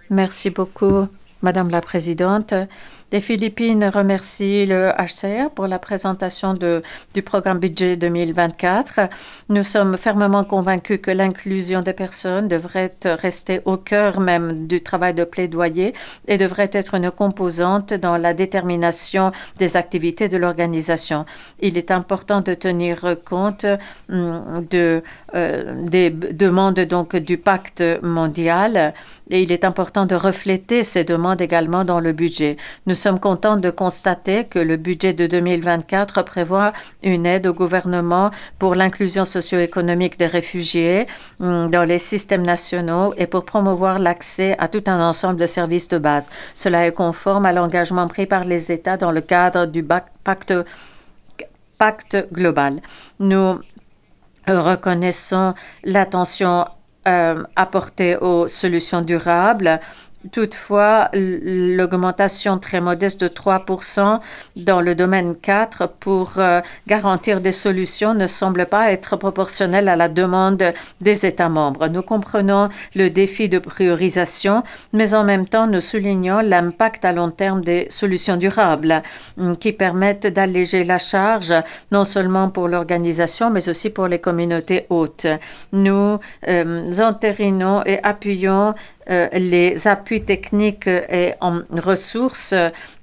Merci beaucoup, Madame la Présidente. Les Philippines remercient le HCR pour la présentation du programme budget 2024. Nous sommes fermement convaincus que l'inclusion des personnes devrait rester au cœur même du travail de plaidoyer et devrait être une composante dans la détermination des activités de l'organisation. Il est important de tenir compte des demandes donc du pacte mondial et il est important de refléter ces demandes également dans le budget. Nous sommes contents de constater que le budget de 2024 prévoit une aide au gouvernement pour l'inclusion socio-économique des réfugiés dans les systèmes nationaux et pour promouvoir l'accès à tout un ensemble de services de base. Cela est conforme à l'engagement pris par les États dans le cadre du pacte global. Nous reconnaissons l'attention apportée aux solutions durables. Toutefois, l'augmentation très modeste de 3% dans le domaine 4 pour garantir des solutions ne semble pas être proportionnelle à la demande des États membres. Nous comprenons le défi de priorisation, mais en même temps, nous soulignons l'impact à long terme des solutions durables qui permettent d'alléger la charge, non seulement pour l'organisation, mais aussi pour les communautés hôtes. Nous entérinons et appuyons les appuis techniques et en ressources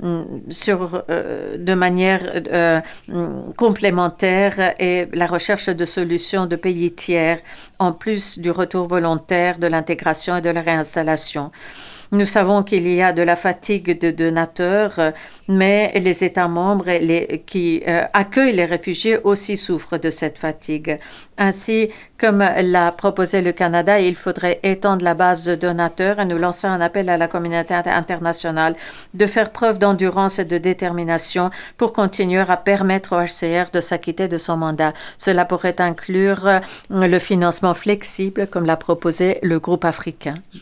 de manière complémentaire et la recherche de solutions de pays tiers, en plus du retour volontaire, de l'intégration et de la réinstallation. Nous savons qu'il y a de la fatigue de donateurs, mais les États membres qui accueillent les réfugiés aussi souffrent de cette fatigue. Ainsi, comme l'a proposé le Canada, il faudrait étendre la base de donateurs et nous lancer un appel à la communauté internationale de faire preuve d'endurance et de détermination pour continuer à permettre au HCR de s'acquitter de son mandat. Cela pourrait inclure le financement flexible, comme l'a proposé le groupe africain.